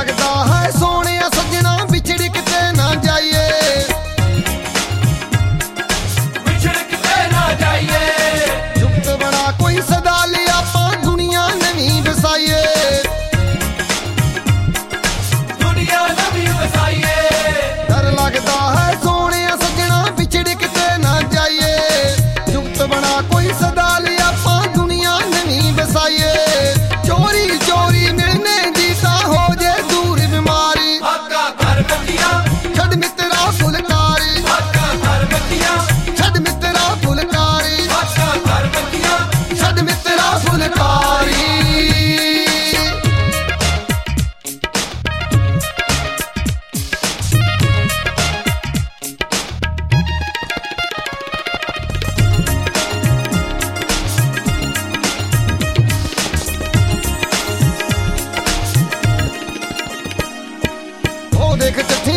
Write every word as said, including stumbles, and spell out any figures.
लगदा है सोने सजना बिछड़ किते ना जाइए, बिछड़ किते ना जाइए। जुगत बना कोई सदा लिया पा दुनिया नवीं बसाइए, दुनिया नवीं बसाइए। डर लगदा है सोने सजना बिछड़ किते ना जाइए, जुगत बना कोई सदा लिया पा दुनिया नवीं बसाइए। चोरी चोरी मिलने दी ता हो जे दूर बीमारी, हक्का कर बतिया, छड़ मित्रा फुलकारी, हक्का कर बतिया, छड़ मित्रा फुलकारी, हक्का कर बतिया। छड़ मित्रा फुलकारी। ओ देख चिट्ठी